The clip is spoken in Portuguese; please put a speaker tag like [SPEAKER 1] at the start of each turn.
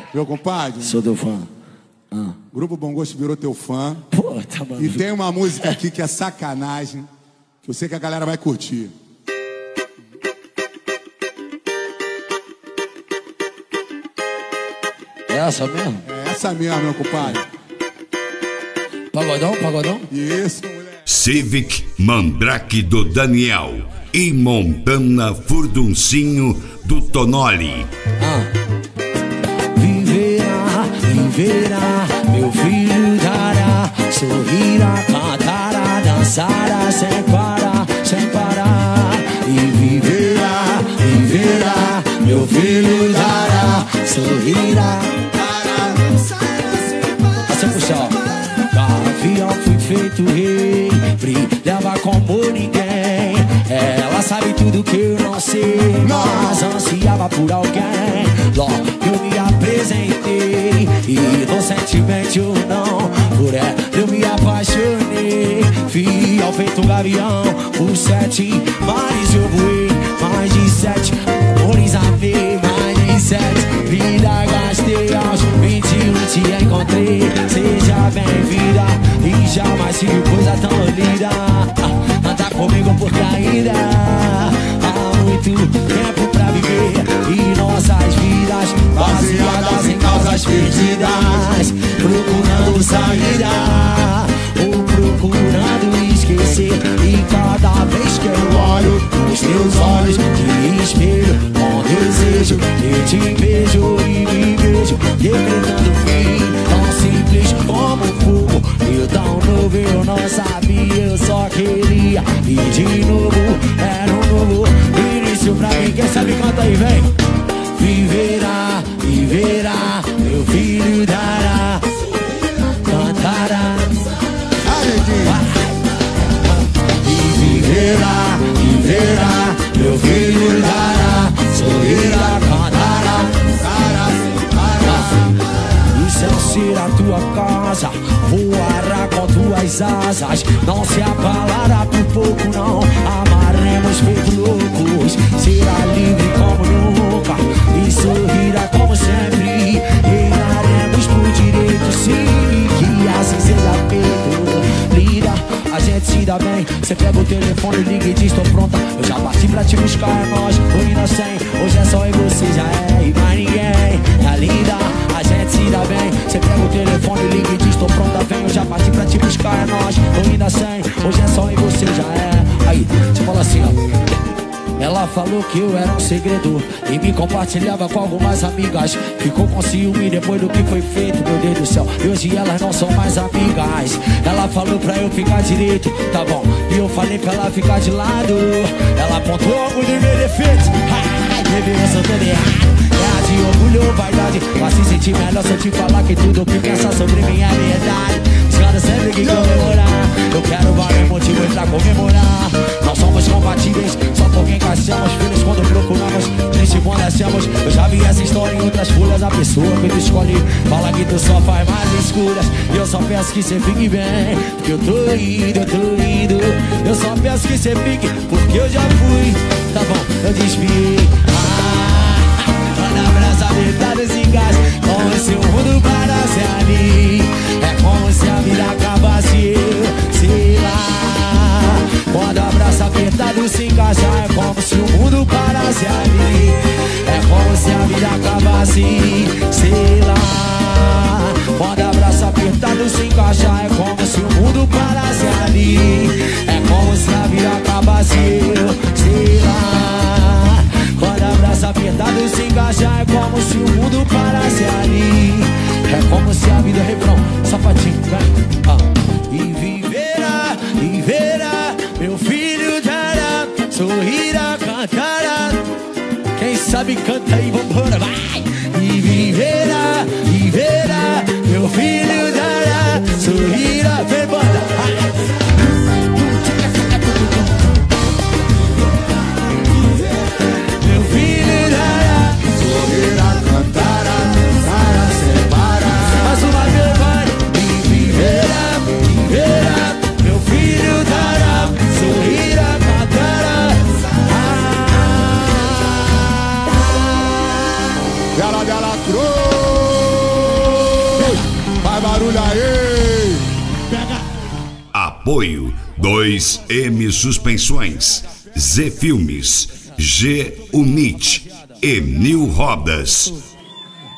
[SPEAKER 1] Meu compadre.
[SPEAKER 2] Sou teu fã.
[SPEAKER 1] Grupo Bom Gosto virou teu fã.
[SPEAKER 2] Pô, tá maluco.
[SPEAKER 1] E tem uma música aqui que é sacanagem, que eu sei que a galera vai curtir.
[SPEAKER 2] É essa mesmo?
[SPEAKER 1] É essa mesmo, meu compadre.
[SPEAKER 2] Pagodão, pagodão?
[SPEAKER 1] Isso, moleque.
[SPEAKER 3] Civic Mandrake do Daniel e Montana Furduncinho do Tonoli.
[SPEAKER 2] Viverá, viverá, meu filho dará, sorrirá, cantará, dançará, sem parar, sem parar. E viverá, viverá, meu filho dará, sorrirá, cantará, dançará, sem parar. Assim puxar, gavião fui feito rei, brilhava como ninguém. Ela sabe tudo que eu não sei, mas ansiava por alguém. Logo eu me apresentei, inocentemente ou não, por ela eu me apaixonei. Fiel feito um gavião, por 7 mares eu voei, mais de 7 amores amei, mais de 7 vida gastei. Aos 21 te encontrei, seja bem-vinda e jamais sigo coisa tão linda. Anda comigo porque ainda há muito tempo pra viver e nossas vidas baseadas em causas perdidas, procurando saída ou procurando esquecer. E cada vez que eu olho nos teus olhos me espelho com desejo, eu te vejo e me vejo decretando fim, tão simples como fogo. Eu tão novo, eu não sabia, eu só queria. E de novo, era um novo início pra mim. Quem sabe canta aí, vem. Viverá, viverá, meu filho dará, cantará. E viverá, viverá, meu filho dará, sorrirá, cantará, cantará sem parar. O céu será tua casa, voará com tuas asas, não se abalará por pouco, não. Amaremos feito loucos, será livre como nunca e sorrirá como sempre. Reinaremos por direito, sim, que assim seja feito. Linda, a gente se dá bem. Você pega o telefone, liga e diz tô pronta. Eu já parti pra te buscar, é nós, Ruína 100. Hoje é só eu e você, já é, e mais ninguém. É linda, a gente se dá bem. Você pega o telefone, liga e diz tô pronta, vem. Eu já parti pra te buscar, é nós, Ruína 100. Hoje é só eu e você, já é. Aí, você fala assim, ó. Ela falou que eu era um segredo e me compartilhava com algumas amigas. Ficou com ciúme depois do que foi feito, meu Deus do céu. E hoje elas não são mais amigas. Ela falou pra eu ficar direito, tá bom, e eu falei pra ela ficar de lado. Ela apontou alguns dos meus defeitos. Bebê, eu sou todo errado. É de orgulho ou vaidade, pra se sentir melhor se eu te falar que tudo que pensa sobre mim é verdade. Os caras sempre que comemorar, eu quero vários motivos pra comemorar. Não somos compatíveis, só porque encaixamos. Filhos quando procuramos, triste quando nascemos. Eu já vi essa história em outras folhas. A pessoa que tu escolhe fala que tu só faz mais escuras. E eu só peço que cê fique bem, porque eu tô indo, eu tô indo. Eu só peço que cê fique, porque eu já fui. Tá bom, eu desviei. Quando abraça a verdade se encaixa, como se o mundo parasse ali. É como se a vida acabasse, eu sei lá. Quando abraça apertado se encaixa, é como se o mundo parasse ali. É como se a vida acabasse, sei lá. Quando abraça apertado se encaixa, é como se o mundo parasse ali. É como se a vida acabasse, eu sei lá. Quando abraça apertado se encaixa, é como se o mundo parasse ali. É como se a vida, refrão, sapatinho, vem. E viverá, viverá, meu filho dará, sorrirá, cantará. Quem sabe canta aí, vambora, vai. E viverá, viverá, meu filho dará, sorrirá, vem, banda. Meu filho dará, sorrirá, cantará, cantará, sem parar. Mais uma vez, vai. E viverá, viverá, meu filho dará, sorrirá, cantará.
[SPEAKER 1] Ela cruz. barulho aí.
[SPEAKER 3] Apoio 2M Suspensões, Z Filmes, G Unit e Nil Rodas.